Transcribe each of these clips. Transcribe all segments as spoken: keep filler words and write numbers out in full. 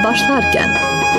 başlarken.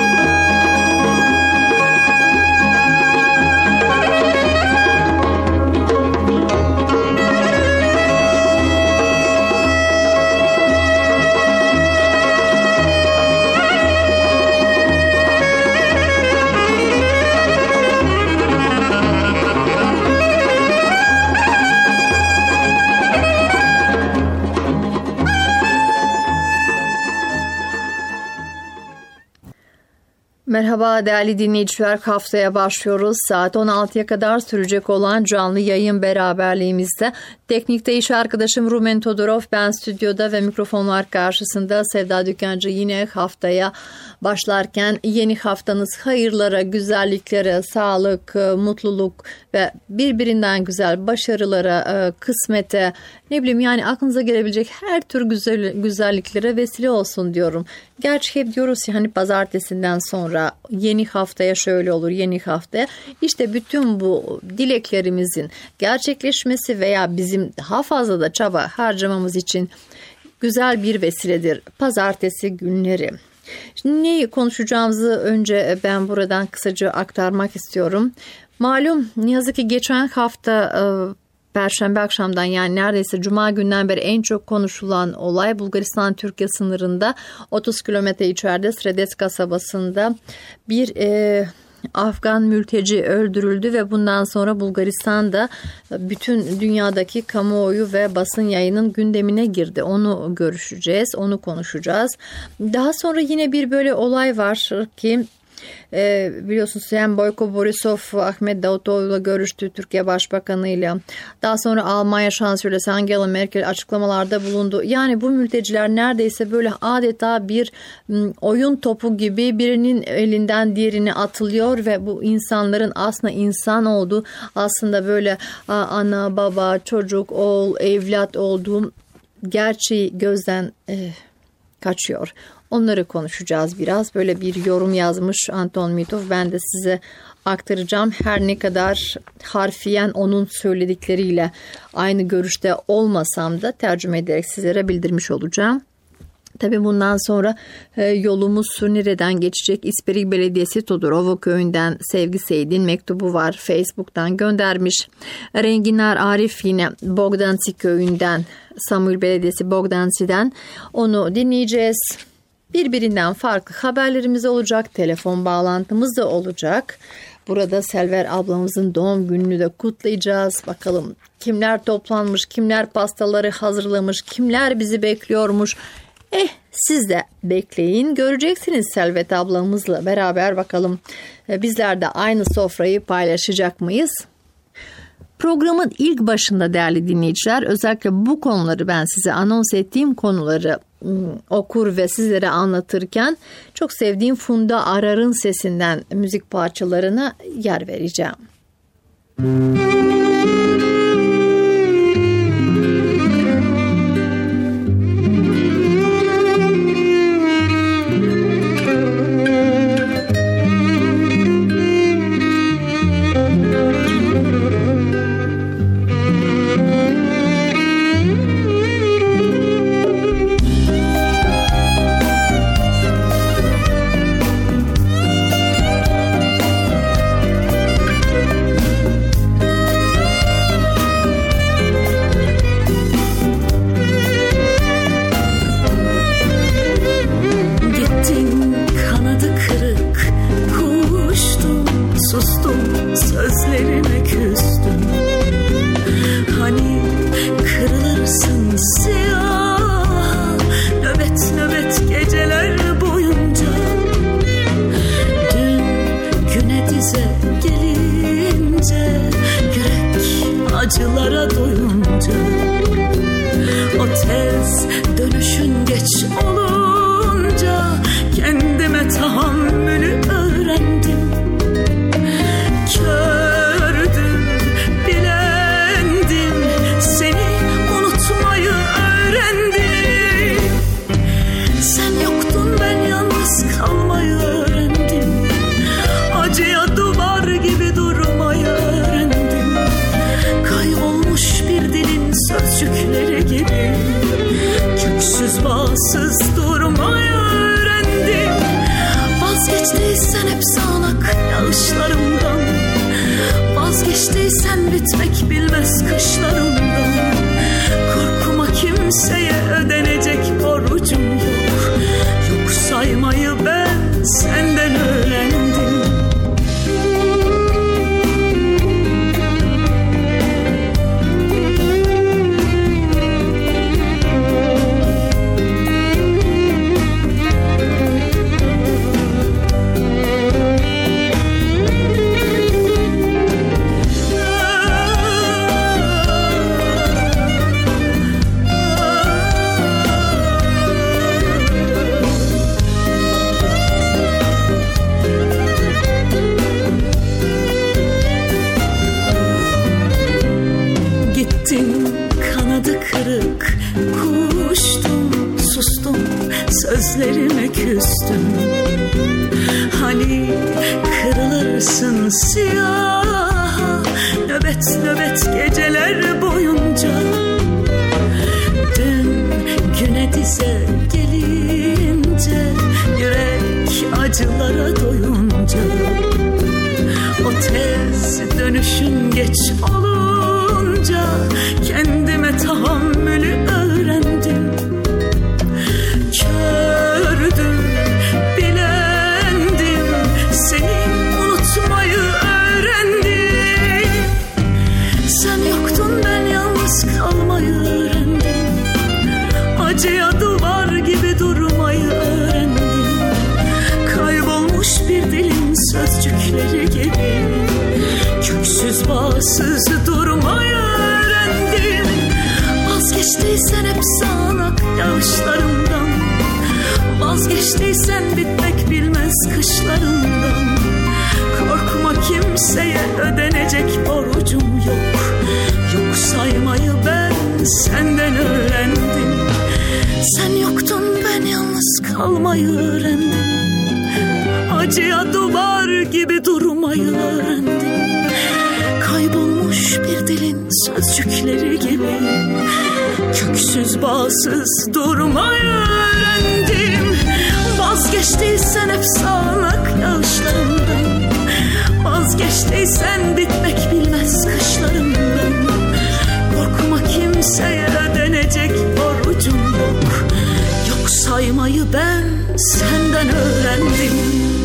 Merhaba değerli dinleyiciler, haftaya başlıyoruz. Saat on altıya kadar sürecek olan canlı yayın beraberliğimizde. Teknikte iş arkadaşım Rumen Todorov, ben stüdyoda ve mikrofonlar karşısında Sevda Dükancı. Yine haftaya başlarken yeni haftanız hayırlara, güzelliklere, sağlık, mutluluk ve birbirinden güzel başarılara, kısmete, ne bileyim yani aklınıza gelebilecek her tür güzel, güzelliklere vesile olsun diyorum. Gerçi hep diyoruz ya hani pazartesinden sonra yeni haftaya şöyle olur, yeni haftaya. İşte bütün bu dileklerimizin gerçekleşmesi veya bizim daha fazla da çaba harcamamız için güzel bir vesiledir pazartesi günleri. Şimdi neyi konuşacağımızı önce ben buradan kısaca aktarmak istiyorum. Malum ne yazık ki geçen hafta Perşembe akşamdan, yani neredeyse Cuma günden beri en çok konuşulan olay Bulgaristan-Türkiye sınırında otuz kilometre içeride Sredes kasabasında bir e, Afgan mülteci öldürüldü ve bundan sonra Bulgaristan'da bütün dünyadaki kamuoyu ve basın yayının gündemine girdi. Onu görüşeceğiz, onu konuşacağız. Daha sonra yine bir böyle olay var ki Ee, biliyorsunuz hem Boyko Borisov Ahmet Davutoğlu'yla görüştü, Türkiye Başbakanı'yla. Daha sonra Almanya Şansölyesi Angela Merkel açıklamalarda bulundu. Yani bu mülteciler neredeyse böyle adeta bir m, oyun topu gibi birinin elinden diğerine atılıyor ve bu insanların aslında insan olduğu, aslında böyle a, ana, baba, çocuk, oğul, evlat olduğu gerçeği gözden e, kaçıyor. Onları konuşacağız biraz. Böyle bir yorum yazmış Anton Mitov. Ben de size aktaracağım. Her ne kadar harfiyen onun söyledikleriyle aynı görüşte olmasam da tercüme ederek sizlere bildirmiş olacağım. Tabii bundan sonra e, yolumuz Sunire'den geçecek. İsperik Belediyesi Todorovo köyünden Sevgi Seyit'in mektubu var. Facebook'tan göndermiş. Renginar Arif yine Bogdanci köyünden, Samuel Belediyesi Bogdanci'den, onu dinleyeceğiz. Birbirinden farklı haberlerimiz olacak. Telefon bağlantımız da olacak. Burada Selver ablamızın doğum gününü de kutlayacağız. Bakalım kimler toplanmış, kimler pastaları hazırlamış, kimler bizi bekliyormuş. Eh siz de bekleyin, göreceksiniz Selvet ablamızla beraber. Bakalım bizler de aynı sofrayı paylaşacak mıyız? Programın ilk başında değerli dinleyiciler, özellikle bu konuları, ben size anons ettiğim konuları okur ve sizlere anlatırken çok sevdiğim Funda Arar'ın sesinden müzik parçalarına yer vereceğim. Acılara doyunca o tez dönüşün geç olunca kendime tahammülü öğrendim. Kördüm, bilendim, seni unutmayı öğrendim. Sen yoktun, ben yalnız kalmayı öğrendim. Acıya duvar gibi durmayı öğrendim. Kaybolmuş bir dilin sözcükleri gibi köksüz bağsız dur bitmek bilmez kışlarımdan. Korkma kimseye ödenecek borcum yok. Yok saymayı ben senden öğrendim. Kanadı kırık kuştum, sustum, sözlerime küstüm. Hani kırılırsın siyah, nöbet nöbet geceler boyunca. Dün güne dize gelince, yürek acılara doyunca. O tez dönüşün geç olunca kendime tahammülü öğrendim. Kördüm, bilendim, seni unutmayı öğrendim. Sen yoktun, ben yalnız kalmayı öğrendim. Acıya duvar gibi durmayı öğrendim. Kaybolmuş bir dilin sözcükleri gibi köksüz bağsız durmayı öğrendim. Vazgeçtiysen hep sağanak yağışlarımdan, vazgeçtiysen bitmek bilmez kışlarımdan. Korkma kimseye ödenecek borcum yok. Yok saymayı ben senden öğrendim. Sen yoktun, ben yalnız kalmayı öğrendim. Acıya duvar gibi durmayı öğrendim. Kaybolmuş bir dilin sözcükleri gibi köksüz bağsız durmayı öğrendim. Vazgeçtiysen hep sağanak yağışlarımdan, vazgeçtiysen bitmek bilmez kışlarımdan. Korkma kimseye ödenecek borcum yok. Yok saymayı ben senden öğrendim.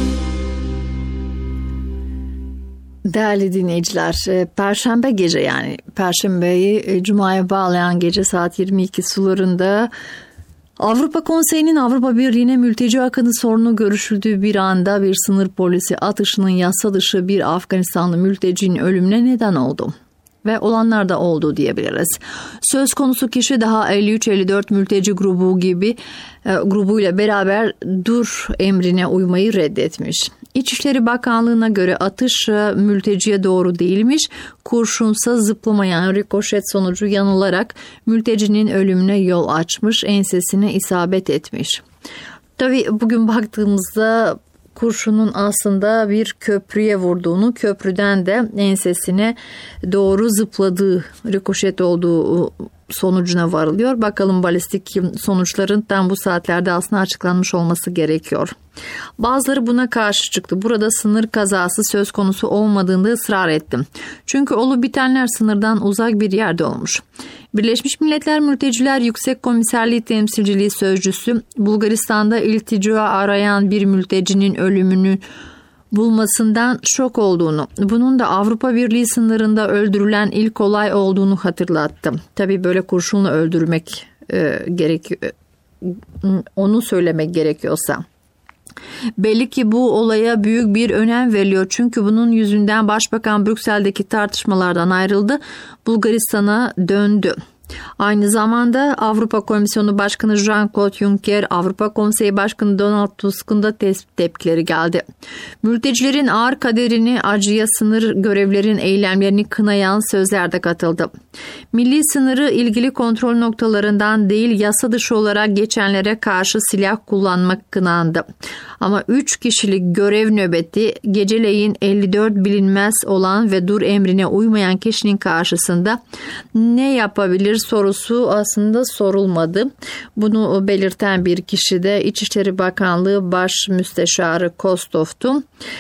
Değerli dinleyiciler, Perşembe gece, yani Perşembeyi Cuma'ya bağlayan gece saat yirmi iki sularında Avrupa Konseyi'nin Avrupa Birliği'ne mülteci akını sorunu görüşüldüğü bir anda bir sınır polisi atışının yasa dışı bir Afganistanlı mültecinin ölümüne neden oldu. Ve olanlar da oldu diyebiliriz. Söz konusu kişi daha elli üç elli dört mülteci grubu gibi e, grubuyla beraber dur emrine uymayı reddetmiş. İçişleri Bakanlığı'na göre atış e, mülteciye doğru değilmiş. Kurşunsa zıplamayan rikoşet sonucu yanılarak mültecinin ölümüne yol açmış, ensesine isabet etmiş. Tabii bugün baktığımızda kurşunun aslında bir köprüye vurduğunu, köprüden de ensesine doğru zıpladığı, rikoşet olduğu sonucuna varılıyor. Bakalım balistik sonuçların tam bu saatlerde aslında açıklanmış olması gerekiyor. Bazıları buna karşı çıktı. Burada sınır kazası söz konusu olmadığında ısrar ettim. Çünkü olup bitenler sınırdan uzak bir yerde olmuş. Birleşmiş Milletler Mülteciler Yüksek Komiserliği Temsilciliği Sözcüsü, Bulgaristan'da iltica arayan bir mültecinin ölümünü bulmasından şok olduğunu, bunun da Avrupa Birliği sınırında öldürülen ilk olay olduğunu hatırlattı. Tabii böyle kurşunla öldürmek e, gerekiyor, onu söylemek gerekiyorsa. Belli ki bu olaya büyük bir önem veriliyor. Çünkü bunun yüzünden Başbakan Brüksel'deki tartışmalardan ayrıldı, Bulgaristan'a döndü. Aynı zamanda Avrupa Komisyonu Başkanı Jean-Claude Juncker, Avrupa Konseyi Başkanı Donald Tusk'un da tepkileri geldi. Mültecilerin ağır kaderini, acıya sınır görevlerin eylemlerini kınayan sözler de katıldı. Milli sınırı ilgili kontrol noktalarından değil, yasa dışı olarak geçenlere karşı silah kullanmak kınandı. Ama üç kişilik görev nöbeti geceleyin elli dört bilinmez olan ve dur emrine uymayan kişinin karşısında ne yapabilir sorusu aslında sorulmadı. Bunu belirten bir kişi de İçişleri Bakanlığı Baş Müsteşarı Kostov'tu.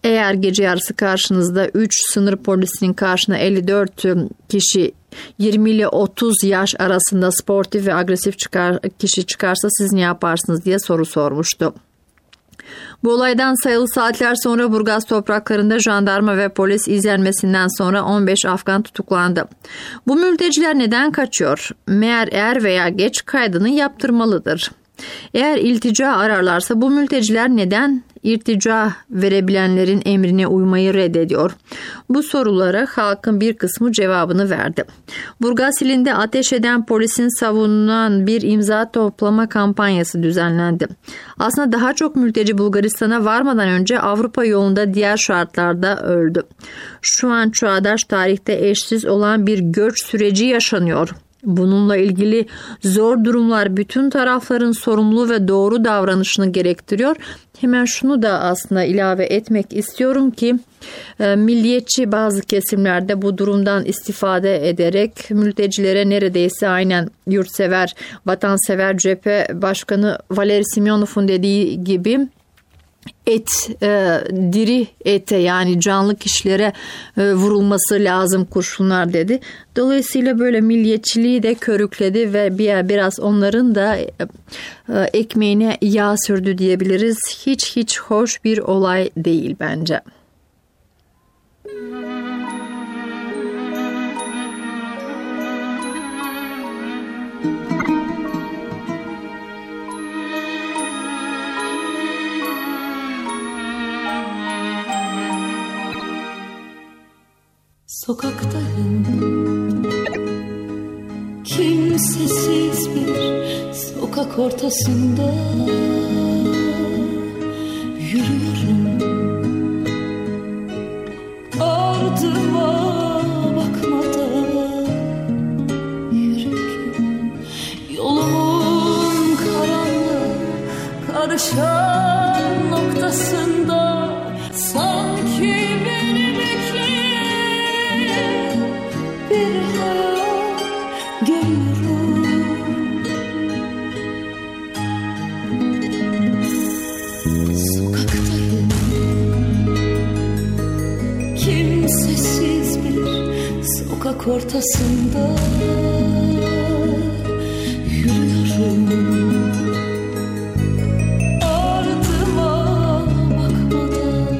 Eğer gece yarısı karşınızda üç sınır polisinin karşına elli dört kişi yirmi ile otuz yaş arasında sportif ve agresif çıkar, kişi çıkarsa siz ne yaparsınız diye soru sormuştu. Bu olaydan sayılı saatler sonra Burgaz topraklarında jandarma ve polis izlenmesinden sonra on beş Afgan tutuklandı. Bu mülteciler neden kaçıyor? Meğer er veya geç kaydını yaptırmalıdır. Eğer iltica ararlarsa bu mülteciler neden irtica verebilenlerin emrine uymayı reddediyor? Bu sorulara halkın bir kısmı cevabını verdi. Burgaz ilinde ateş eden polisin savunulan bir imza toplama kampanyası düzenlendi. Aslında daha çok mülteci Bulgaristan'a varmadan önce Avrupa yolunda diğer şartlarda öldü. Şu an çağdaş tarihte eşsiz olan bir göç süreci yaşanıyor. Bununla ilgili zor durumlar bütün tarafların sorumlu ve doğru davranışını gerektiriyor. Hemen şunu da aslında ilave etmek istiyorum ki milliyetçi bazı kesimlerde bu durumdan istifade ederek mültecilere neredeyse aynen yurtsever, vatansever cephe başkanı Valeri Simyonov'un dediği gibi et, e, diri ete yani canlı kişilere e, vurulması lazım kurşunlar dedi. Dolayısıyla böyle milliyetçiliği de körükledi ve bir, biraz onların da e, e, ekmeğine yağ sürdü diyebiliriz. Hiç hiç hoş bir olay değil bence. Sokaktayım, kimsesiz bir sokak ortasında yürüyorum. Ardıma bakmadan yürüyorum. Yolumun karanlık karışan noktasında sanki beni bir hayal görüyorum. Sokaktayım, kimsesiz bir sokak ortasında yürüyorum. Ardıma bakmadan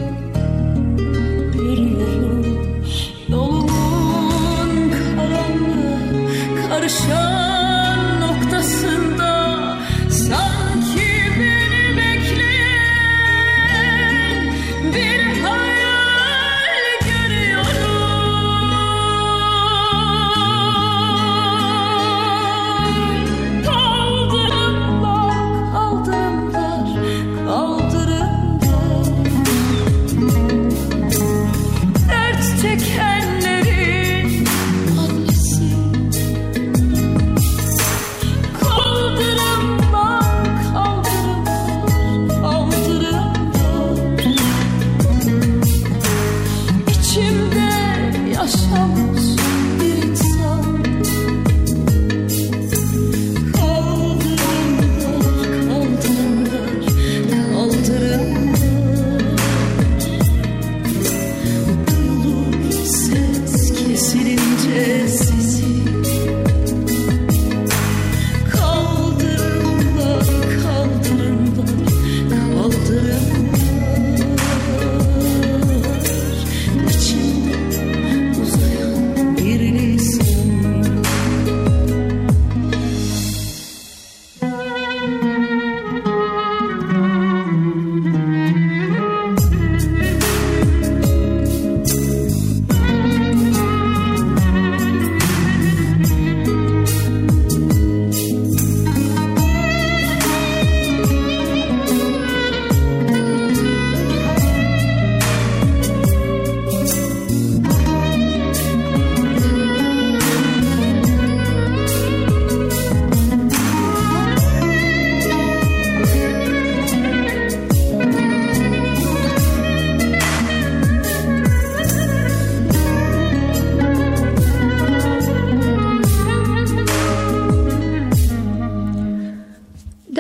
yürüyorum. Yolumun karışan noktasında sanki beni bekleyen bir hayal görüyorum. Kaldırımlar, kaldırımlar, kaldırımlar, dert çekenlerin adresi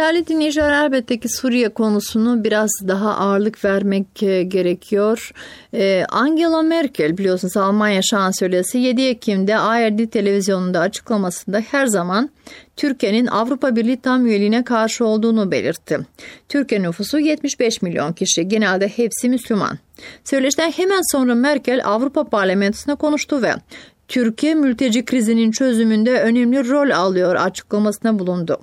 Değerli dinleyiciler, elbette ki Suriye konusunu biraz daha ağırlık vermek gerekiyor. Angela Merkel, biliyorsunuz Almanya şansölyesi, yedi Ekim'de A R D televizyonunda açıklamasında her zaman Türkiye'nin Avrupa Birliği tam üyeliğine karşı olduğunu belirtti. Türkiye nüfusu yetmiş beş milyon kişi, genelde hepsi Müslüman. Söyleşiden hemen sonra Merkel Avrupa Parlamentosu'na konuştu ve Türkiye mülteci krizinin çözümünde önemli rol alıyor açıklamasına bulundu.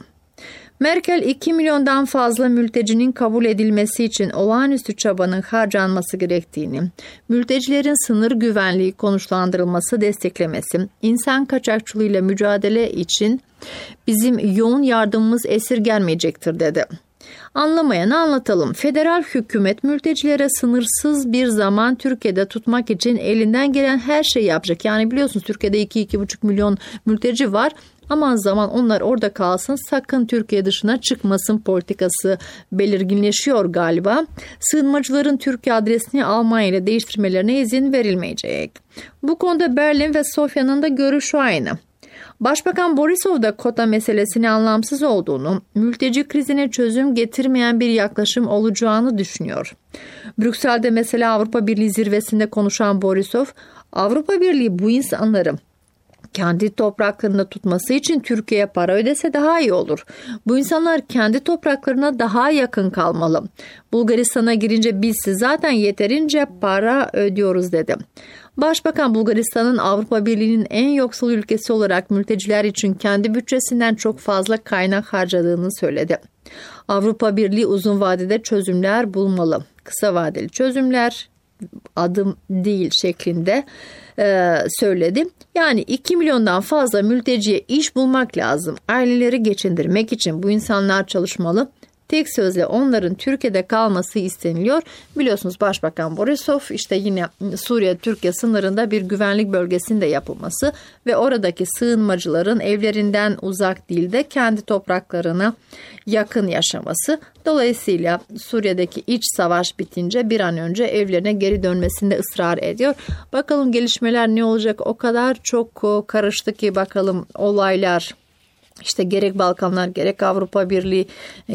Merkel iki milyondan fazla mültecinin kabul edilmesi için olağanüstü çabanın harcanması gerektiğini, mültecilerin sınır güvenliği konuşlandırılması, desteklemesi, insan kaçakçılığıyla mücadele için bizim yoğun yardımımız esirgenmeyecektir dedi. Anlamayanı anlatalım. Federal hükümet mültecilere sınırsız bir zaman Türkiye'de tutmak için elinden gelen her şeyi yapacak. Yani biliyorsunuz Türkiye'de iki iki buçuk milyon mülteci var. Aman zaman onlar orada kalsın, sakın Türkiye dışına çıkmasın politikası belirginleşiyor galiba. Sığınmacıların Türkiye adresini Almanya ile değiştirmelerine izin verilmeyecek. Bu konuda Berlin ve Sofya'nın da görüşü aynı. Başbakan Borisov da kota meselesini anlamsız olduğunu, mülteci krizine çözüm getirmeyen bir yaklaşım olacağını düşünüyor. Brüksel'de mesela Avrupa Birliği zirvesinde konuşan Borisov, Avrupa Birliği bu insanları kendi topraklarında tutması için Türkiye'ye para ödese daha iyi olur. Bu insanlar kendi topraklarına daha yakın kalmalı. Bulgaristan'a girince biz zaten yeterince para ödüyoruz dedi. Başbakan Bulgaristan'ın Avrupa Birliği'nin en yoksul ülkesi olarak mülteciler için kendi bütçesinden çok fazla kaynak harcadığını söyledi. Avrupa Birliği uzun vadede çözümler bulmalı. Kısa vadeli çözümler adım değil şeklinde e, söyledi. Yani iki milyondan fazla mülteciye iş bulmak lazım. Aileleri geçindirmek için bu insanlar çalışmalı. Tek sözle onların Türkiye'de kalması isteniliyor. Biliyorsunuz Başbakan Borisov işte yine Suriye-Türkiye sınırında bir güvenlik bölgesinde yapılması ve oradaki sığınmacıların evlerinden uzak değil de kendi topraklarına yakın yaşaması. Dolayısıyla Suriye'deki iç savaş bitince bir an önce evlerine geri dönmesinde ısrar ediyor. Bakalım gelişmeler ne olacak? O kadar çok karıştı ki bakalım olaylar. İşte gerek Balkanlar, gerek Avrupa Birliği,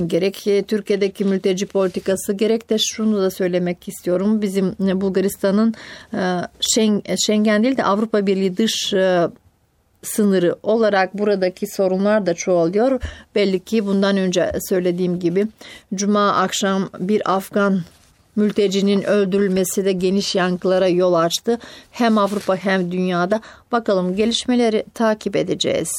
gerek Türkiye'deki mülteci politikası, gerek de şunu da söylemek istiyorum. Bizim Bulgaristan'ın Schengen değil de Avrupa Birliği dış sınırı olarak buradaki sorunlar da çoğalıyor. Belli ki bundan önce söylediğim gibi Cuma akşam bir Afgan mültecinin öldürülmesi de geniş yankılara yol açtı. Hem Avrupa hem dünyada. Bakalım gelişmeleri takip edeceğiz.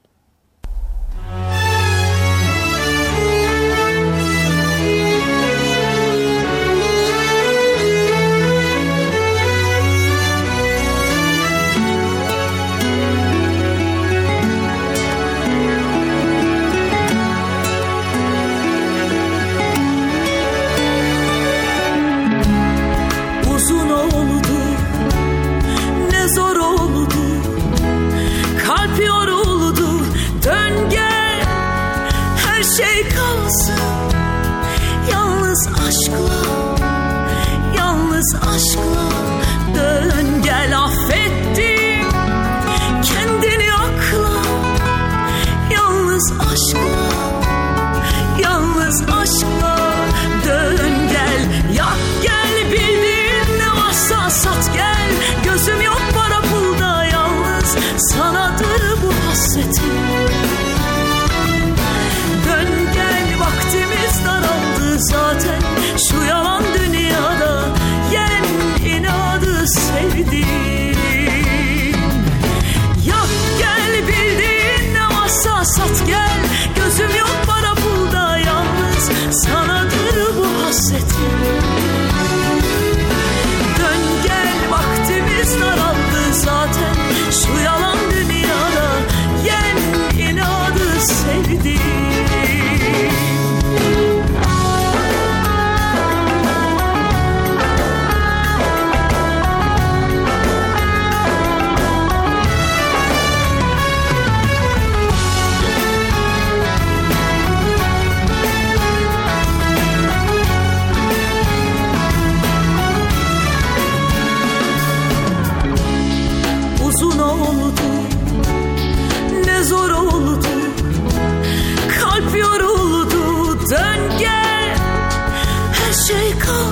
Aşkla dön gel, affettim kendini akla. Yalnız aşkla, yalnız aşkla dön gel. Yak gel, bildiğin ne varsa sat gel. Gözüm yok para pulda, yalnız sanadır bu hasretim. Dön gel, vaktimiz daraldı zaten şu yalan dünyada. Sevdim. Yak gel, bildiğin ne varsa sat gel. Gözüm yok para pulda, yalnız sanadır bu hasretim. Dön gel, vaktimiz daraldı zaten şu yalan dünya.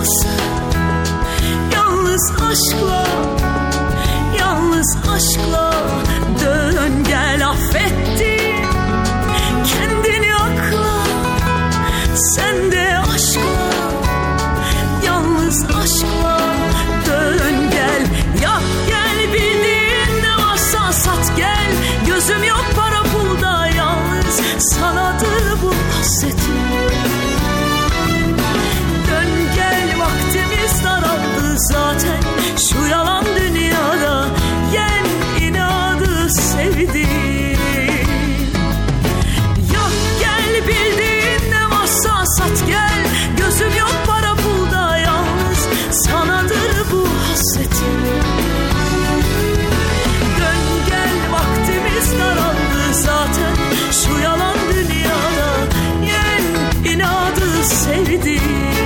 yalnız, yalnız aşkla, yalnız aşkla dön gel affetti kendini akla, sen de aşkla, yalnız aşkla dön gel, yak gel bildiğin ne varsa sat gel, gözüm yok para pulda yalnız sanadır bu hasretim. Dön gel vaktimiz daraldı zaten şu yalan dünyada, yen inadı sevdim. Yok gel bildiğin ne varsa sat gel, gözüm yok para pulda yalnız sanadır bu hasretim. Dön gel vaktimiz daraldı zaten şu yalan dünyada, yen inadı sevdim.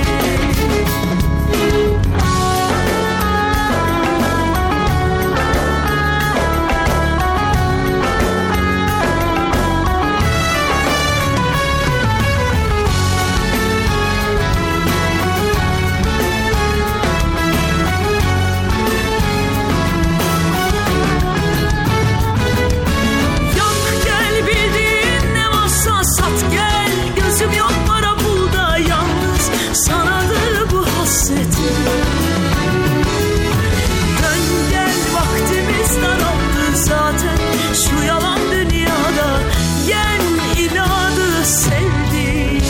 Şu yalan dünyada yen inadı sevdim.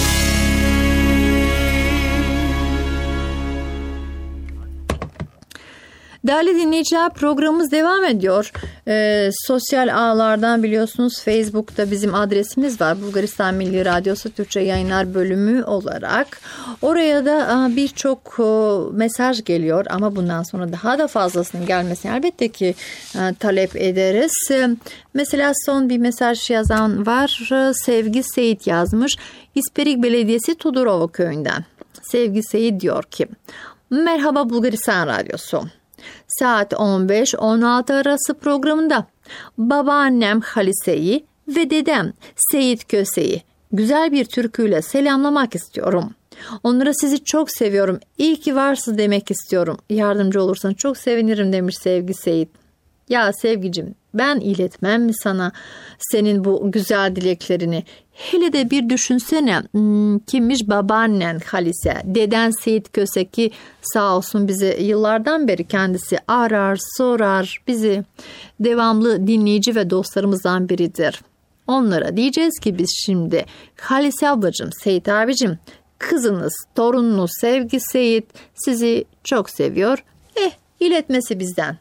Değerli dinleyiciler, programımız devam ediyor. Ee, sosyal ağlardan biliyorsunuz Facebook'ta bizim adresimiz var. Bulgaristan Milli Radyosu Türkçe Yayınlar Bölümü olarak. Oraya da birçok mesaj geliyor ama bundan sonra daha da fazlasının gelmesini elbette ki talep ederiz. Mesela son bir mesaj yazan var. Sevgi Seyit yazmış. İsperik Belediyesi Tudorova köyünden. Sevgi Seyit diyor ki: merhaba Bulgaristan Radyosu. Saat on beş on altı arası programında babaannem Halise'yi ve dedem Seyit Köse'yi güzel bir türküyle selamlamak istiyorum. Onlara sizi çok seviyorum, iyi ki varsınız demek istiyorum. Yardımcı olursan çok sevinirim demiş Sevgi Seyit. Ya Sevgicim, ben iletmem mi sana senin bu güzel dileklerini? Hele de bir düşünsene, hmm, kimmiş babaannen Halise, deden Seyit Köse ki sağ olsun bizi yıllardan beri kendisi arar sorar, bizi devamlı dinleyici ve dostlarımızdan biridir. Onlara diyeceğiz ki biz şimdi Halise ablacığım, Seyit abicim, kızınız, torununuz Sevgi Seyit sizi çok seviyor. Eh, iletmesi bizden.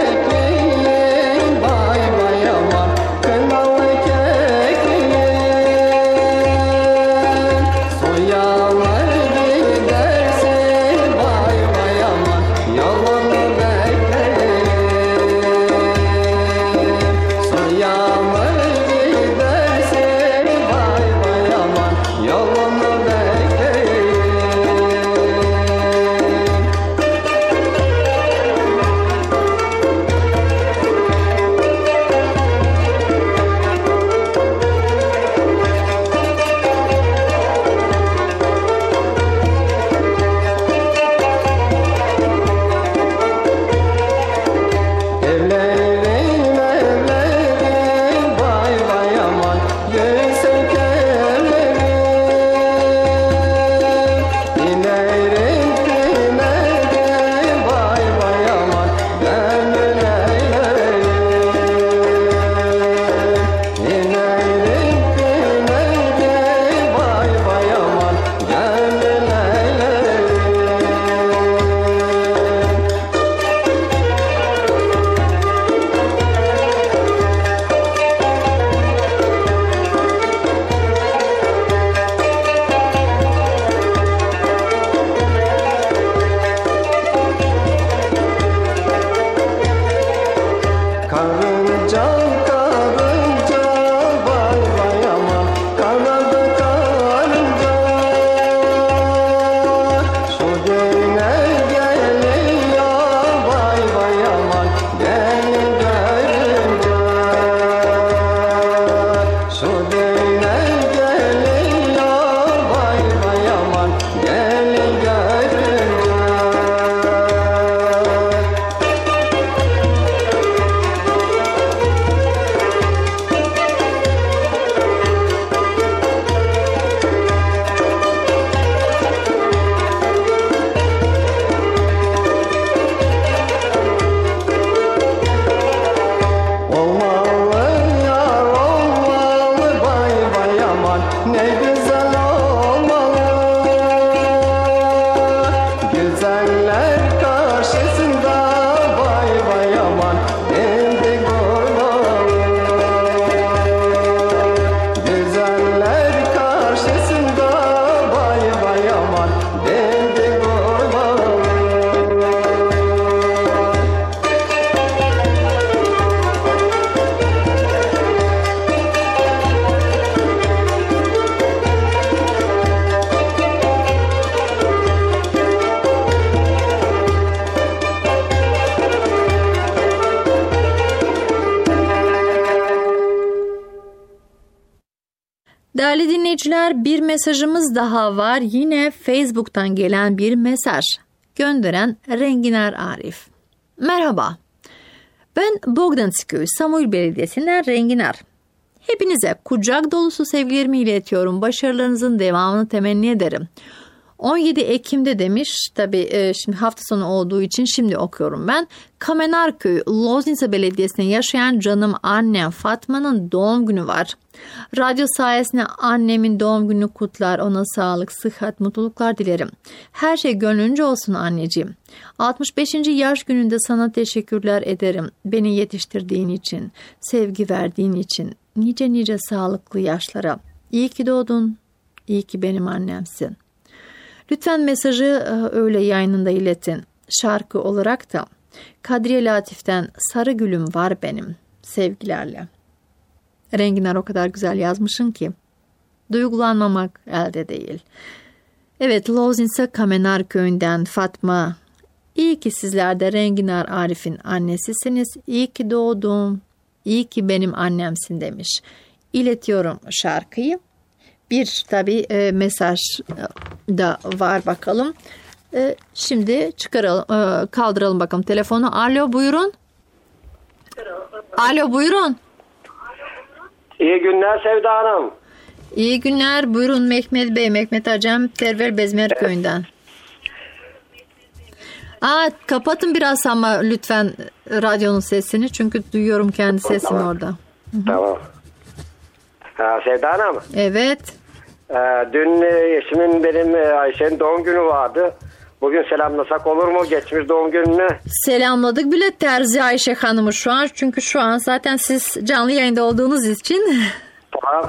Kekliğim, kekliğim, bay bay aman, kınalı kekliğim. Değerli dinleyiciler, bir mesajımız daha var. Yine Facebook'tan gelen bir mesaj. Gönderen Renginer Arif. Merhaba. Ben Bogdanskiy, Samuil Belediyesi'nden Renginer. Hepinize kucak dolusu sevgilerimi iletiyorum. Başarılarınızın devamını temenni ederim. on yedi Ekim'de demiş, tabii e, şimdi hafta sonu olduğu için şimdi okuyorum ben. Kamenarköy, Loznica Belediyesi'nde yaşayan canım annem Fatma'nın doğum günü var. Radyo sayesinde annemin doğum gününü kutlar, ona sağlık, sıhhat, mutluluklar dilerim. Her şey gönlünce olsun anneciğim. altmış beşinci yaş gününde sana teşekkürler ederim. Beni yetiştirdiğin için, sevgi verdiğin için, nice nice sağlıklı yaşlara. İyi ki doğdun, iyi ki benim annemsin. Lütfen mesajı öyle yayınında iletin. Şarkı olarak da Kadriye Latif'ten Sarı Gülüm Var Benim, sevgilerle. Renginer o kadar güzel yazmışsın ki duygulanmamak elde değil. Evet, Loznica Kamenar köyünden Fatma. İyi ki sizler de Renginer Arif'in annesisiniz. İyi ki doğdum, iyi ki benim annemsin demiş. İletiyorum şarkıyı. Bir tabii e, mesaj da var bakalım. E, şimdi çıkaralım, e, kaldıralım bakalım telefonu. Alo, buyurun. Alo, buyurun. İyi günler Sevda Hanım. İyi günler, buyurun Mehmet Bey, Mehmet Acem, Tervel Bezmer evet. Köyü'nden. Aa, kapatın biraz ama lütfen radyonun sesini, çünkü duyuyorum kendi sesimi tamam. Orada. Hı-hı. Tamam. Ha, Sevda Hanım. Evet. Ee, dün eşimin benim Ayşe'nin doğum günü vardı. Bugün selamlasak olur mu geçmiş doğum gününü? Selamladık bile Terzi Ayşe Hanım'ı şu an. Çünkü şu an zaten siz canlı yayında olduğunuz için. Tamam.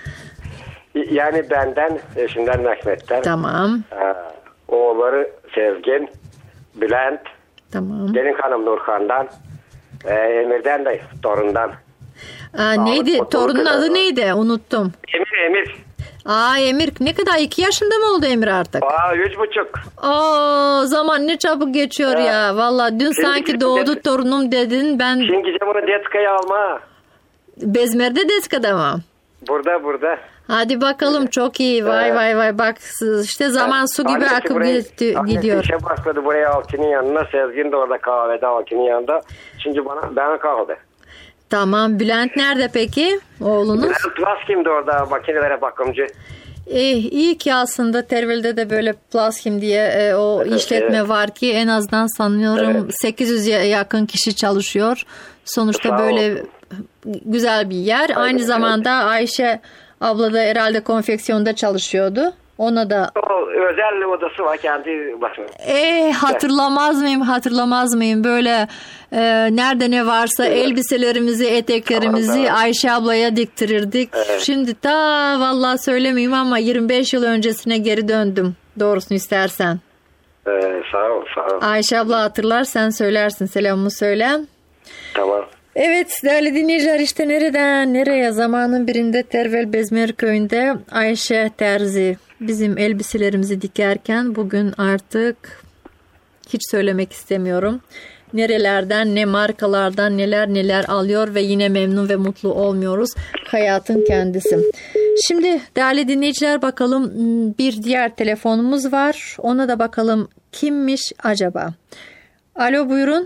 Yani benden, eşimden Mehmet'ten. Tamam. E, oğulları Sezgin, Bülent. Tamam. Gelin hanım Nurhan'dan. E, Emir'den de torundan. Aa, neydi? Torunun adı neydi? Unuttum. Emir, Emir. Aa, Emir ne kadar? iki yaşında mı oldu Emir artık? Aa, üç buçuk. Oo, zaman ne çabuk geçiyor ya. ya. Vallahi dün şimdi sanki doğdu det- torunum dedin. Ben şimdi gideceğim onu Detka'ya alma. Bezmer'de Detka'da mı? Burada burada. Hadi bakalım, çok iyi. Vay ee, vay vay, bak işte zaman su gibi akıp buraya, gidiyor. İşe başladı buraya Alkin'in yanına. Sezgin de orada kahvede Alkin'in yanında. Şimdi bana ben kaldı. Tamam. Bülent nerede peki? Oğlunuz? Bülent Plaskim de orada makinelere bakımcı. Eh, iyi ki aslında Tervel'de de böyle Plaskim diye e, o evet, işletme evet. var ki en azından sanıyorum evet. sekiz yüze yakın kişi çalışıyor. Sonuçta Sağ böyle olsun. Güzel bir yer. Evet, Aynı zamanda evet. Ayşe abla da herhalde konfeksiyonda çalışıyordu. Ona da o özel odası var kendi başına. Eh, hatırlamaz mıyım hatırlamaz mıyım böyle e, nerede ne varsa evet. elbiselerimizi, eteklerimizi tamam, tamam. Ayşe ablaya diktirirdik. Evet. Şimdi ta vallahi söylemeyeyim ama yirmi beş yıl öncesine geri döndüm. Doğrusunu istersen. Ee, sağ ol, sağ ol. Ayşe abla hatırlar, sen söylersin, selamımı söyle. Tamam. Evet değerli dinleyiciler, işte nereden nereye, zamanın birinde Tervel Bezmer köyünde Ayşe terzi bizim elbiselerimizi dikerken bugün artık hiç söylemek istemiyorum. Nerelerden, ne markalardan neler neler alıyor ve yine memnun ve mutlu olmuyoruz. Hayatın kendisi. Şimdi değerli dinleyiciler, bakalım bir diğer telefonumuz var. Ona da bakalım kimmiş acaba? Alo, buyurun.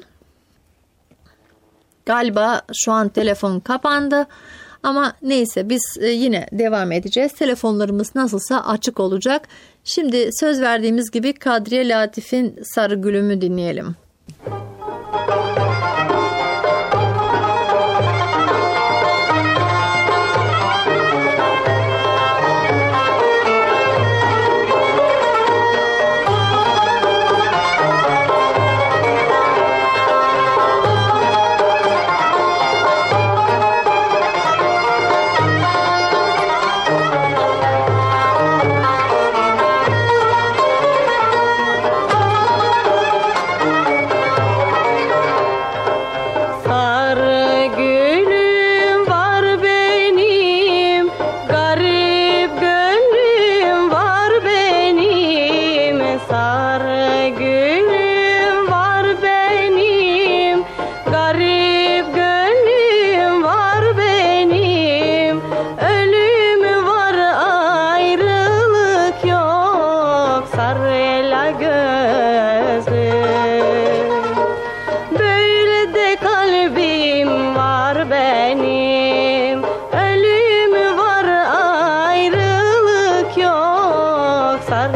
Galiba şu an telefon kapandı. Ama neyse, biz yine devam edeceğiz. Telefonlarımız nasılsa açık olacak. Şimdi söz verdiğimiz gibi Kadriye Latif'in Sarı Gülüm'ü dinleyelim.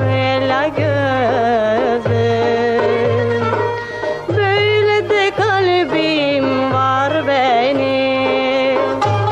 sarıyla gözüm. Böyle de kalbim var benim.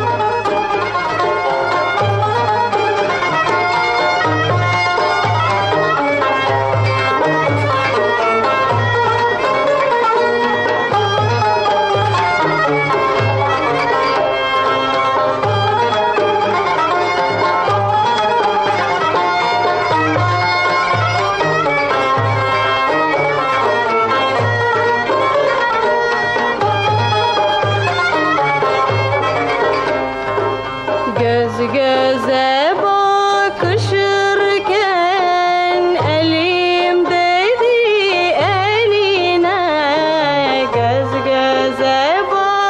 Göz göze bakışırken elim değdi eline. Göz göze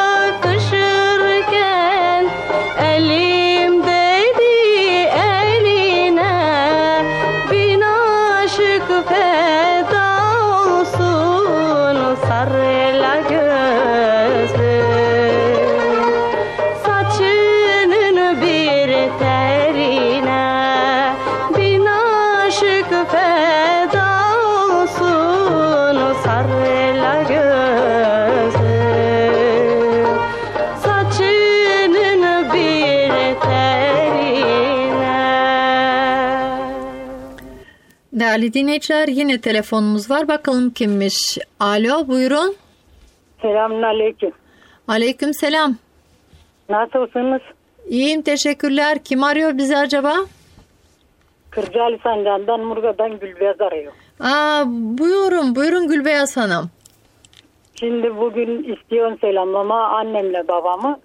bakışırken elim değdi eline. Bin aşık feda olsun sarıyla gözüm. Saçının bir terine bin aşık feda olsun sarıyla gözüm. Saçının bir terine. Değerli dinleyiciler, yine telefonumuz var. Bakalım kimmiş? Alo, buyurun. Selamünaleyküm. Aleyküm selam. Nasılsınız? İyiyim, teşekkürler. Kim arıyor bizi acaba? Kırcaali Sancan'dan Murga'dan Gülbeyaz arıyor. Aa, buyurun, buyurun Gülbeyaz Hanım. Şimdi bugün istiyorum selamlama annemle babamı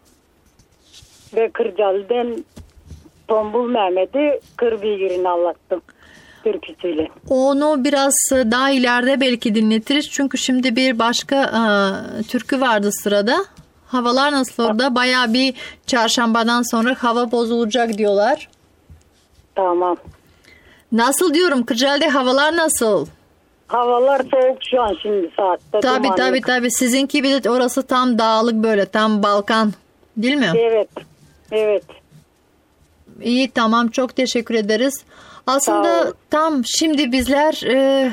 ve Kırcaali'den Tombul Mehmet'i Kırbigirini anlattım türküsüyle. Onu biraz daha ileride belki dinletiriz. Çünkü şimdi bir başka e, türkü vardı sırada. Havalar nasıl orada? Bayağı bir çarşambadan sonra hava bozulacak diyorlar. Tamam. Nasıl diyorum? Kırcaali'de havalar nasıl? Havalar soğuk şu an şimdi saatte. Tabii dumanlık. tabii tabii. Sizin gibi de orası tam dağlık böyle. Tam Balkan. Değil mi? Evet. Evet. İyi, tamam, çok teşekkür ederiz. Sağ Aslında olun. tam şimdi bizler e,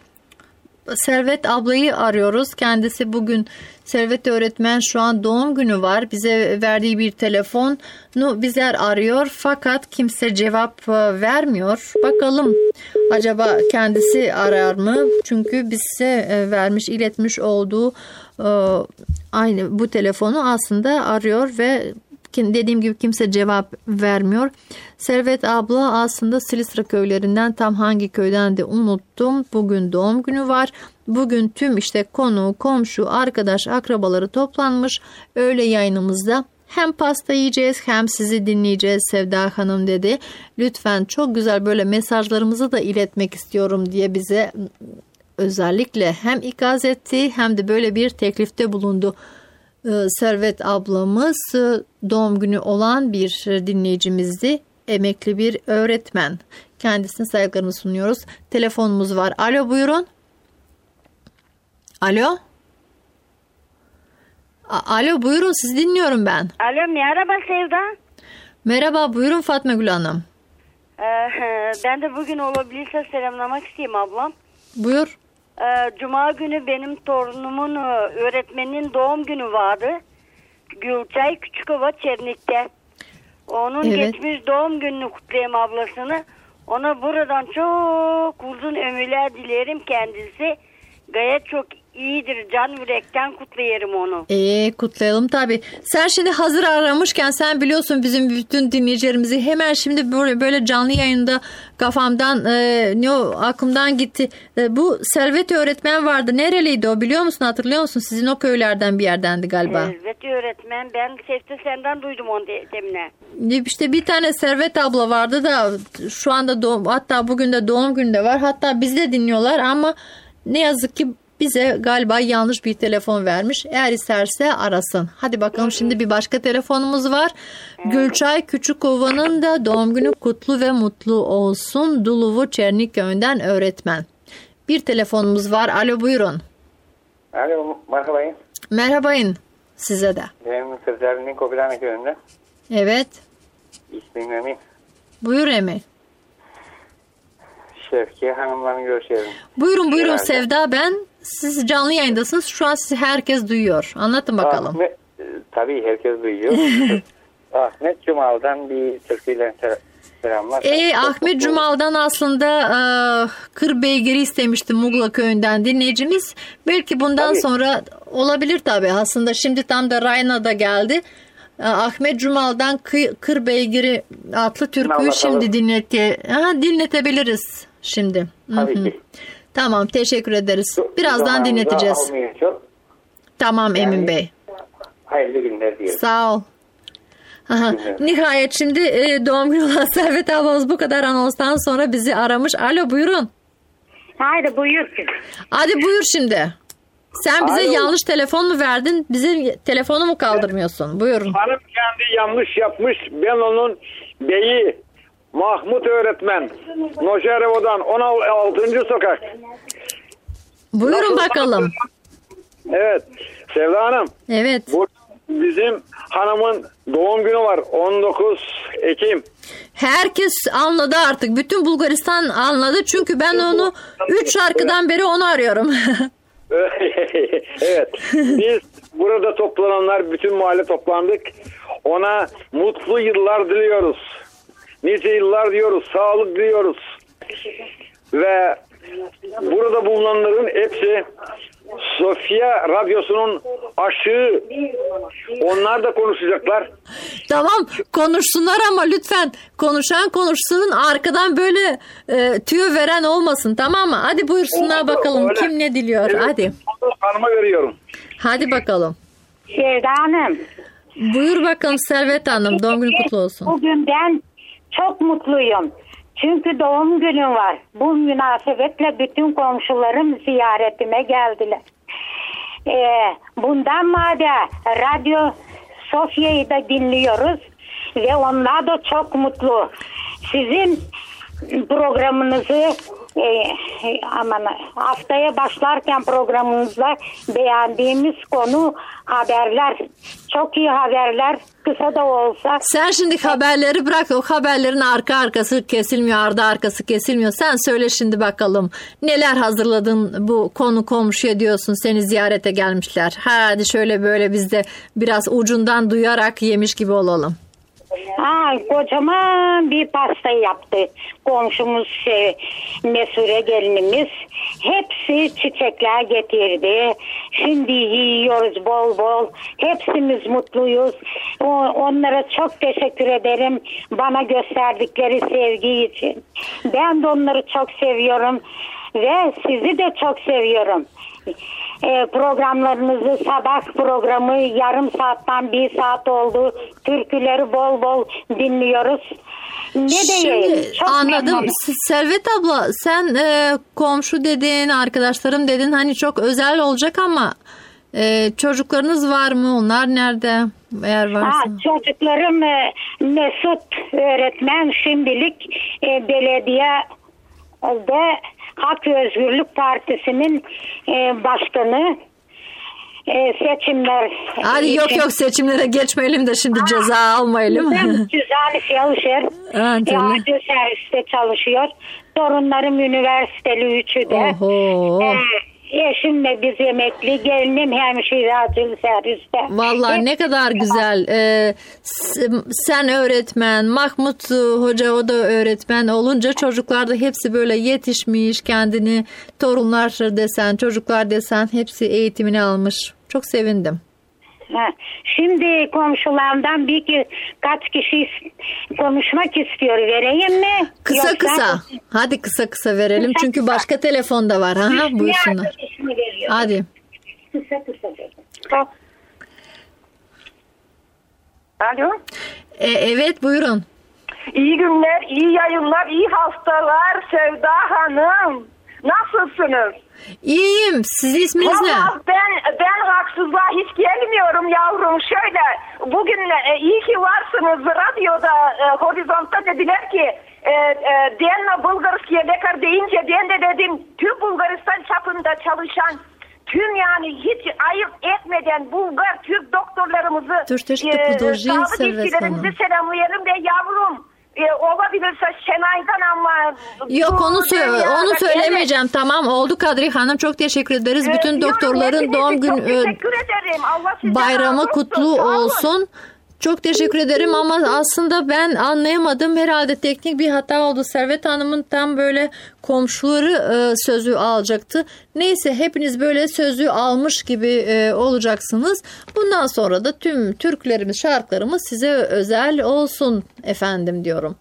Servet ablayı arıyoruz. Kendisi bugün, Servet öğretmen, şu an doğum günü var. Bize verdiği bir telefonu bizler arıyor. Fakat kimse cevap e, vermiyor. Bakalım acaba kendisi arar mı? Çünkü bize e, vermiş, iletmiş olduğu e, aynı bu telefonu aslında arıyor ve dediğim gibi kimse cevap vermiyor. Servet abla aslında Silistra köylerinden, tam hangi köyden de unuttum. Bugün doğum günü var. Bugün tüm işte konu, komşu, arkadaş, akrabaları toplanmış. Öğle yayınımızda hem pasta yiyeceğiz hem sizi dinleyeceğiz Sevda Hanım dedi. Lütfen çok güzel böyle mesajlarımızı da iletmek istiyorum diye bize özellikle hem ikaz etti hem de böyle bir teklifte bulundu. Servet ablamız doğum günü olan bir dinleyicimizdi. Emekli bir öğretmen. Kendisine saygılarımızı sunuyoruz. Telefonumuz var. Alo, buyurun. Alo. A- Alo, buyurun, sizi dinliyorum ben. Alo, merhaba Sevda. Merhaba, buyurun Fatma Gül Hanım. Ee, ben de bugün olabilirse selamlamak isteyeyim ablam. Buyur. Ee, Cuma günü benim torunumun öğretmenin doğum günü vardı. Gülçay Küçükova Çernik'te. Onun Evet. geçmiş doğum gününü kutlayayım ablasını. Ona buradan çok uzun ömürler dilerim kendisi. Gayet çok iyidir. Can yürekten kutlayarım onu. Ee, kutlayalım tabii. Sen şimdi hazır aramışken, sen biliyorsun bizim bütün dinleyicilerimizi, hemen şimdi böyle, böyle canlı yayında kafamdan e, ne o aklımdan gitti. E, bu Servet öğretmen vardı. Nereliydi o, biliyor musun, hatırlıyor musun? Sizin o köylerden bir yerdendi galiba. Servet öğretmen, ben Sefte senden duydum onu de, demine. İşte bir tane Servet abla vardı da şu anda doğum, hatta bugün de doğum günü de var. Hatta bizi de dinliyorlar ama ne yazık ki bize galiba yanlış bir telefon vermiş. Eğer isterse arasın. Hadi bakalım, şimdi bir başka telefonumuz var. Gülçay Küçükova'nın da doğum günü kutlu ve mutlu olsun. Duluvu Çernikköy'ünden öğretmen. Bir telefonumuz var. Alo, buyurun. Alo, merhabayın. Merhabayın size de. Benim Kırcaali'nin Kobilane köyünde. Evet. İsmim Emin. Buyur Emin. Şevki Hanım'la görüşelim. Buyurun buyurun Herhalde. Sevda ben. Siz canlı yayındasınız. Şu an sizi herkes duyuyor. Anlatın bakalım. Ahmet, tabii herkes duyuyor. Ahmet Cumal'dan bir türküyle selamlar. E, Ahmet Cumal'dan aslında e, kır beygiri istemişti Mugla köyünden dinleyicimiz. Belki bundan Tabii. sonra olabilir tabii. Aslında şimdi tam da Rayna da geldi. E, Ahmet Cumal'dan kı, kır beygiri adlı türküyü Anlatalım. şimdi dinlete, ha, dinletebiliriz şimdi. Tabii Hı-hı. ki. Tamam teşekkür ederiz. Birazdan Zamanında dinleteceğiz. almayın çok. Tamam Yani- Emin Bey. Hayırlı günler diyelim. Sağ ol. Aha, Dinliyorum. nihayet şimdi e, doğum günü olan Servet ablamız bu kadar anonstan sonra bizi aramış. Alo buyurun. Haydi buyur kız. Hadi buyur şimdi. Sen bize Alo. yanlış telefon mu verdin? Bizim telefonu mu kaldırmıyorsun? Buyurun. Hanım kendi yanlış yapmış. Ben onun beyi Mahmut öğretmen. Nojerevo'dan on altıncı sokak. Buyurun Nasıl- bakalım. Evet. Sevda Hanım. Evet. Bu bizim hanımın doğum günü var. on dokuz Ekim. Herkes anladı artık. Bütün Bulgaristan anladı. Çünkü ben onu üç şarkıdan beri onu arıyorum. Evet. Biz burada toplananlar bütün mahalle toplandık. Ona mutlu yıllar diliyoruz. Nice yıllar diyoruz. Sağlık diliyoruz. Ve burada bulunanların hepsi Sofya Radyosu'nun aşığı. Onlar da konuşacaklar. Tamam konuşsunlar ama lütfen konuşan konuşsun arkadan böyle e, tüyo veren olmasın tamam mı? Hadi buyursunlar Oldu, bakalım öyle. kim ne diliyor Evet, hadi. Hanıma veriyorum. Hadi bakalım. Sevda Hanım. Buyur bakalım Servet Hanım doğum günü kutlu olsun. Bugün ben çok mutluyum. Çünkü doğum günüm var. Bu münasebetle bütün komşularım ziyaretime geldiler. Ee, bundan madde Radyo Sofya'yı da dinliyoruz ve onlar da çok mutlu. Sizin programınızı e, aman haftaya başlarken programınızda beğendiğimiz konu haberler. Çok iyi haberler. Kısa da olsa. Sen şimdi haberleri bırak o haberlerin arka arkası kesilmiyor ardı arkası kesilmiyor. Sen söyle şimdi bakalım neler hazırladın bu konu komşuya diyorsun seni ziyarete gelmişler. Hadi şöyle böyle biz de biraz ucundan duyarak yemiş gibi olalım. Ha, kocaman bir pasta yaptı komşumuz şey, Mesure gelinimiz. Hepsi çiçekler getirdi. Şimdi yiyoruz bol bol. Hepsimiz mutluyuz. O, onlara çok teşekkür ederim bana gösterdikleri sevgi için. Ben de onları çok seviyorum ve sizi de çok seviyorum. E, programlarınızı sabah programı yarım saatten bir saat oldu. Türküleri bol bol dinliyoruz. Ne diyeyim? Şimdi Çok anladım. memnunum. Servet abla sen e, komşu dedin arkadaşlarım dedin hani çok özel olacak ama e, çocuklarınız var mı? Onlar nerede? Eğer varsa. Ha, çocuklarım e, Mesut öğretmen şimdilik e, belediyede Hak ve Özgürlük Partisi'nin e, başkanı. E, seçimler Hadi için- yok yok seçimlere geçmeyelim de şimdi ceza almayalım. Ben Güzel çalışır. Ha, E, tabii. radyo serviste çalışıyor. Torunlarım üniversiteli üçü de. Oho. E, eşimle biz emekli. Gelinim hemşire acil serviste. Vallahi ne kadar güzel. Ee, s- sen öğretmen, Mahmut e, Hoca o da öğretmen olunca çocuklar da hepsi böyle yetişmiş kendini torunlar desen, çocuklar desen hepsi eğitimini almış. Çok sevindim. Ha, şimdi komşularımdan bir ki kaç kişi konuşmak istiyor, vereyim mi? Kısa Yoksa- kısa. Hadi kısa kısa verelim çünkü başka telefon da var. Aha, Hüsnü buyursunlar. arkadaşımı veriyorum. Hadi. Kısa kısa verin. Alo. E, evet buyurun. İyi günler, iyi yayınlar, iyi haftalar Sevda Hanım. Nasılsınız? İyiyim. Sizin isminiz ne? Vallahi ben ben haksızlığa hiç gelmiyorum yavrum. Şöyle bugün e, iyi ki varsınız radyoda e, Horizon'ta dediler ki e, e, Denna Bulgarskiye Lekar deyince ben de dedim tüm Bulgaristan çapında çalışan tüm yani hiç ayıp etmeden Bulgar Türk doktorlarımızı Dur, dur, dur, e, dur, dur, sağlık Servet işçilerimizi Hanım. selamlayalım ve yavrum e, olabilirse Şenay'dan ama... Yok onu sö- onu söylemeyeceğim. Tamam oldu Kadriye Hanım. Çok teşekkür ederiz. Ee, Bütün doktorların doğum gün çok teşekkür ederim. Allah sizden bayramı razı olsun. kutlu Sağ olun. olsun. Çok teşekkür ederim ama aslında ben anlayamadım. Herhalde teknik bir hata oldu. Servet Hanım'ın tam böyle komşuları e, sözü alacaktı. Neyse hepiniz böyle sözü almış gibi e, olacaksınız. Bundan sonra da tüm türkülerimiz, şarkılarımız size özel olsun efendim diyorum.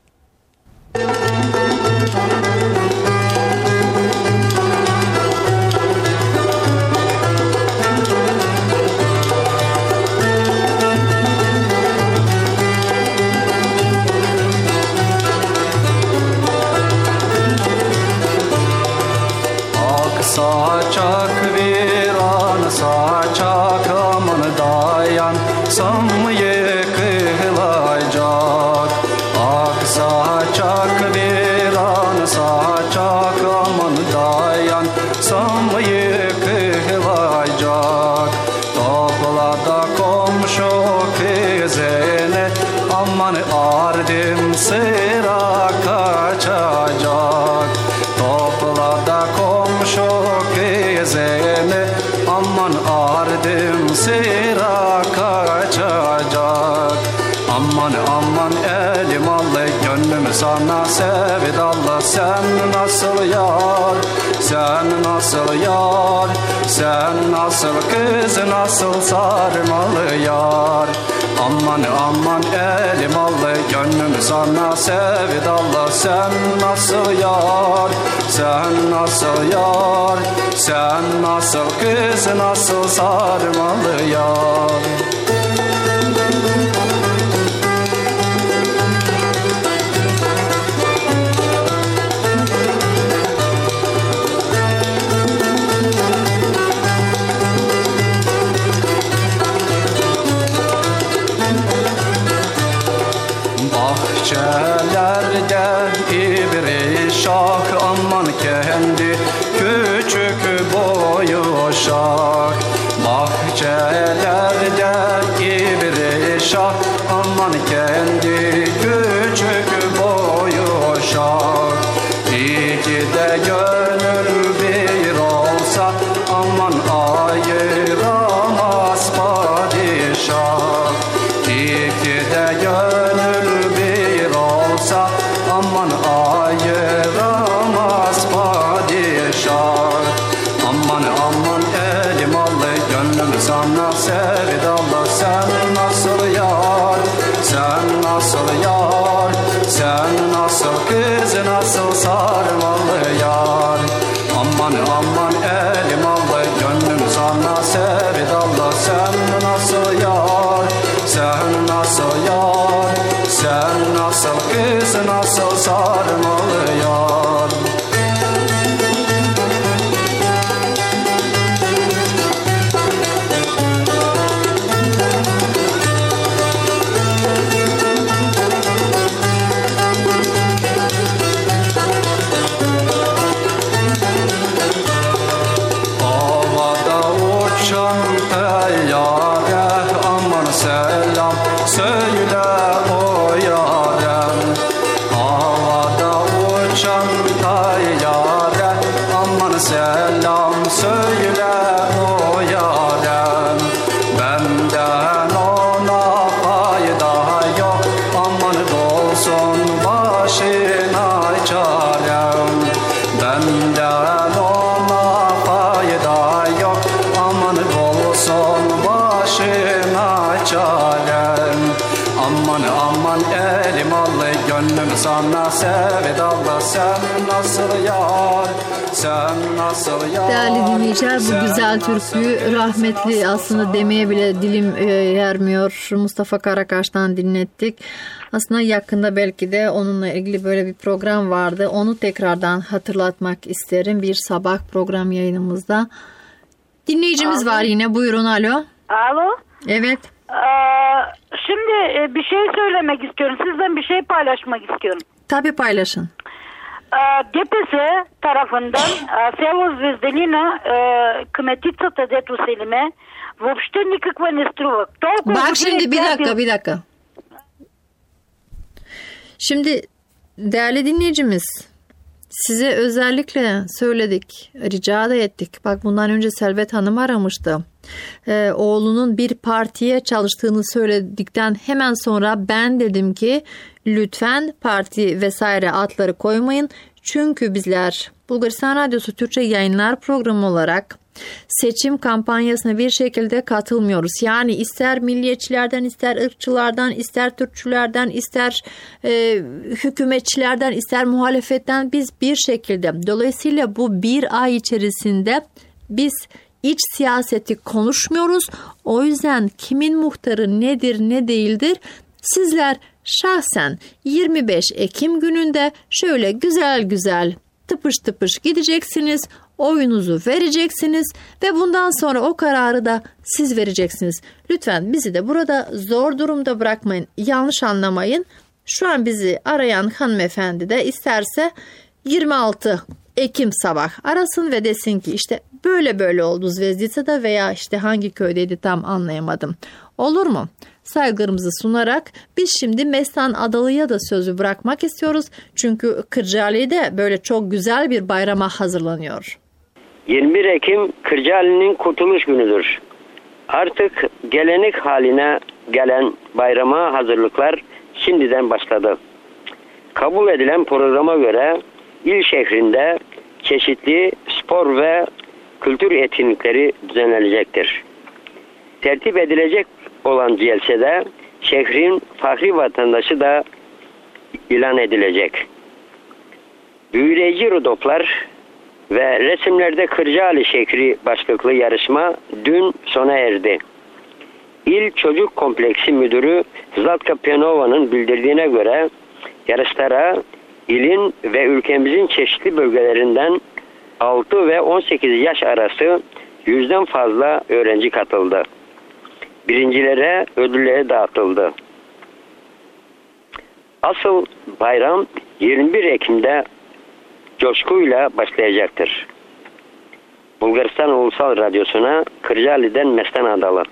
Saçak viran saçak aman dayan samye kılayacak. Ak saçak viran saçak aman dayan samye kılayacak. Topla da komşu kızını aman ardım sıra kaçacak. Topla da komşu kızını aman ardım sıra kaçacak. Aman aman elim allı gönlüm sana sevdalı. Sen nasıl yar, sen nasıl yar, sen nasıl kız, nasıl sarmalı yar. Aman aman elim allı gönlüm sana sevdalı. Sen nasıl yar, sen nasıl yar, sen nasıl kız, nasıl sarmalı yar. Bahçelerde ibrişak aman kendi küçük boyu şak. Bahçelerde ibrişak aman kendi küçük boyu şak. İki de gönül bir olsa aman ayıramaz padişah. İki de gönül aman ayıramaz padişah. Aman aman elim allı gönlüm sana sevdalı. Sen nasıl yar, sen nasıl yar, sen nasıl kız, nasıl sarmalı yar. Aman aman elim allı gönlüm sana sevdalı. Sen nasıl yar, sen nasıl yar, sen nasıl kız, nasıl sarmalı yar. Havada uçan teyyare aman selam söyle o yarem. Havada uçan tayyare aman selam söyle o yarem. Benden ona fayda yok aman dolsun başına çarem. Benden ona fayda yok aman dolsun başına çarem. Aman aman elim allı gönlüm sana sevdalı. Sen nasıl yar, sen nasıl yar. Değerli dinleyiciler, bu güzel türküyü rahmetli aslında demeye bile dilim e, yermiyor. Mustafa Karakaş'tan dinlettik. Aslında yakında belki de onunla ilgili böyle bir program vardı. Onu tekrardan hatırlatmak isterim. Bir sabah program yayınımızda. Dinleyicimiz alo. Var yine. Buyurun alo. Alo. Evet. Ee, şimdi bir şey söylemek istiyorum. Sizden bir şey paylaşmak istiyorum. Tabii paylaşın. G P S tarafından Сево Звезданина кметицата, дето се име, въобще никаква не струва. Толкова Bak şimdi bir dakika bir dakika. Şimdi değerli dinleyicimiz, size özellikle söyledik, rica da ettik. Bak bundan önce Selvet Hanım aramıştı. Ee, oğlunun bir partiye çalıştığını söyledikten hemen sonra ben dedim ki lütfen parti vesaire adları koymayın. Çünkü bizler Bulgaristan Radyosu Türkçe Yayınlar Programı olarak seçim kampanyasına bir şekilde katılmıyoruz. Yani ister milliyetçilerden, ister ırkçılardan, ister Türkçülerden, ister e, hükümetçilerden, ister muhalefetten biz bir şekilde. Dolayısıyla bu bir ay içerisinde biz iç siyaseti konuşmuyoruz. O yüzden kimin muhtarı nedir ne değildir sizler şahsen yirmi beş Ekim gününde şöyle güzel güzel tıpış tıpış gideceksiniz. Oyunuzu vereceksiniz ve bundan sonra o kararı da siz vereceksiniz. Lütfen bizi de burada zor durumda bırakmayın. Yanlış anlamayın. Şu an bizi arayan hanımefendi de isterse yirmi altı Ekim sabah arasın ve desin ki işte böyle böyle oldu Zvezdica'da veya işte hangi köydeydi tam anlayamadım. Olur mu? Saygılarımızı sunarak biz şimdi Mestan Adalı'ya da sözü bırakmak istiyoruz. Çünkü Kırcaali'de böyle çok güzel bir bayrama hazırlanıyor. yirmi bir Ekim Kırcaali'nin kurtuluş günüdür. Artık gelenek haline gelen bayrama hazırlıklar şimdiden başladı. Kabul edilen programa göre il şehrinde çeşitli spor ve kültür etkinlikleri düzenlenecektir. Tertip edilecek olan celsede şehrin fahri vatandaşı da ilan edilecek. Büyüleyici rodoplar ve resimlerde Kırcaali şehri başlıklı yarışma dün sona erdi. İl Çocuk Kompleksi Müdürü Zlatka Penova'nın bildirdiğine göre yarışlara ilin ve ülkemizin çeşitli bölgelerinden altı ve on sekiz yaş arası yüzden fazla öğrenci katıldı. Birincilere ödülleri dağıtıldı. Asıl bayram yirmi bir Ekim'de coşkuyla başlayacaktır. Bulgaristan Ulusal Radyosu'na Kırcaali'den Mestan Adalı.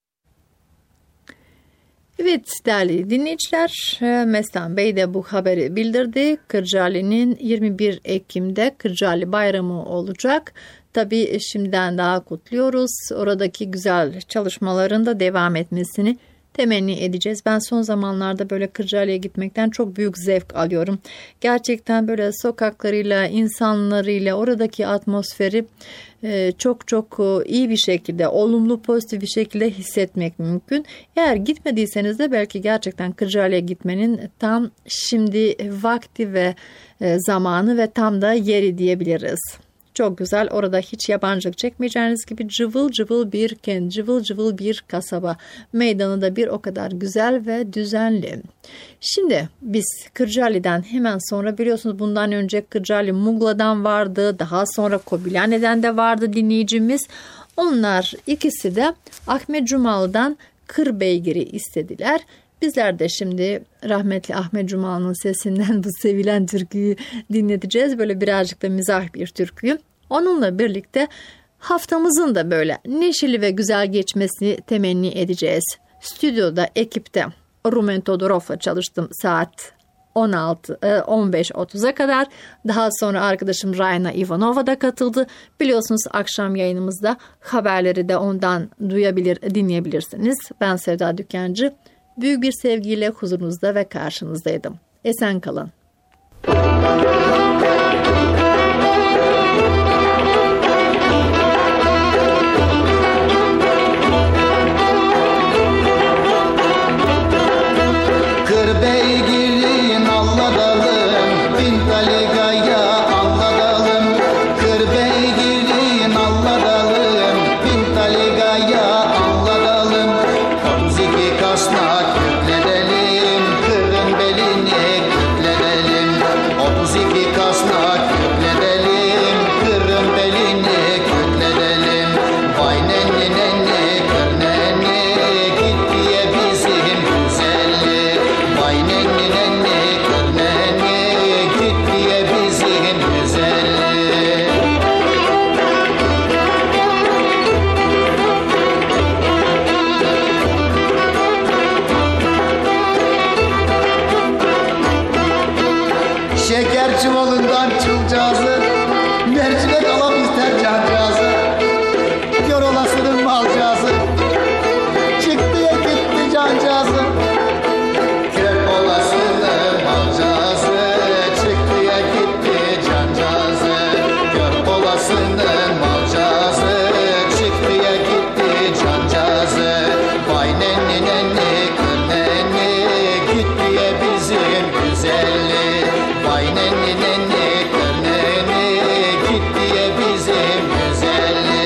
Evet değerli dinleyiciler, Mestan Bey de bu haberi bildirdi. Kırcaali'nin yirmi bir Ekim'de Kırcaali Bayramı olacak. Tabii şimdiden daha kutluyoruz. Oradaki güzel çalışmaların da devam etmesini temenni edeceğiz. Ben son zamanlarda böyle Kırcaali'ye gitmekten çok büyük zevk alıyorum. Gerçekten böyle sokaklarıyla, insanlarıyla, oradaki atmosferi çok çok iyi bir şekilde, olumlu, pozitif bir şekilde hissetmek mümkün. Eğer gitmediyseniz de belki gerçekten Kırcaali'ye gitmenin tam şimdi vakti ve zamanı ve tam da yeri diyebiliriz. Çok güzel. Orada hiç yabancılık çekmeyeceğiniz gibi cıvıl cıvıl bir kent, cıvıl cıvıl bir kasaba. Meydanı da bir o kadar güzel ve düzenli. Şimdi biz Kırcaali'den hemen sonra biliyorsunuz bundan önce Kırcaali Mugla'dan vardı. Daha sonra Kobilane'den de vardı dinleyicimiz. Onlar ikisi de Ahmet Cumalı'dan Kırbeygir'i istediler. Bizler de şimdi rahmetli Ahmet Cumalı'nın sesinden bu sevilen türküyü dinleteceğiz. Böyle birazcık da mizah bir türküyü. Onunla birlikte haftamızın da böyle neşeli ve güzel geçmesini temenni edeceğiz. Stüdyoda, ekipte Rumen Todorov'la çalıştım saat on altı on beş otuza kadar. Daha sonra arkadaşım Rayna Ivanova da katıldı. Biliyorsunuz akşam yayınımızda haberleri de ondan duyabilir, dinleyebilirsiniz. Ben Sevda Dükancı. Büyük bir sevgiyle huzurunuzda ve karşınızdaydım. Esen kalın. Kırbeygir'in Allah dalım, Bintali Gaya Allah dalım. Kırbeygir'in Allah dalım, Bintali Gaya Allah dalım. Omziki kasnak yükledelim, kırın belini yükledelim. Omziki çuvalından çulcağızı, mercimek alam ister cancağızı. Gör olasının malcağızı, çıktı ya gitti cancağızı. Gör olasının malcağızı, çıktı ya gitti cancağızı. Gör olasının malcağızı, çıktı ya gitti cancağızı. Vay nenni nenni kır nenni, gitti ya bizim güzelli. Vay nenni nenni kır nenni, gitti ya bizim güzelli.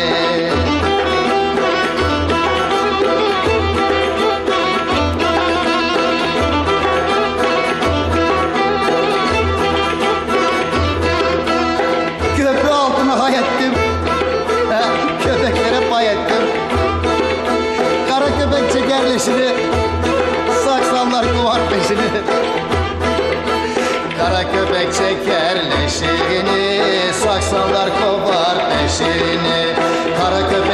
Köprü altına hay ettim, he, köpeklere pay ettim. Kara köpek çeker leşini, saksanlar kovar peşini. Kara köpek çeker leşini, saksanlar kovar peşini. Kara köpek